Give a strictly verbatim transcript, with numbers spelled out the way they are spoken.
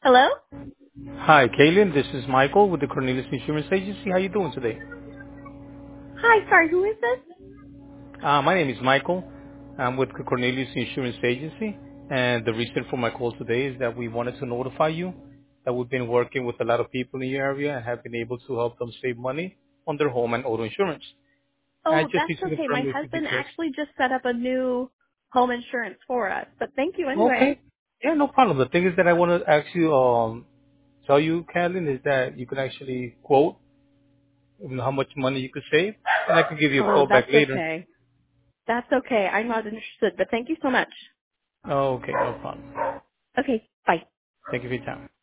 Hello? Hi, Kaylin. This is Michael with the Cornelius Insurance Agency. How you doing today? Hi, sorry, who is this? Uh, my name is Michael. I'm with the Cornelius Insurance Agency, and the reason for my call today is that we wanted to notify you that we've been working with a lot of people in your area and have been able to help them save money on their home and auto insurance. I Oh, just that's need to okay. My confirm a few husband details. actually just set up a new home insurance for us, but thank you anyway. Okay. Yeah, no problem. The thing is that I want to actually um, tell you, Kaylin, is that you can actually quote you know, how much money you could save, and I can give you a Oh, call back that's later. okay. That's okay. I'm not interested, but thank you so much. Oh, okay, no problem. Okay, bye. Thank you for your time.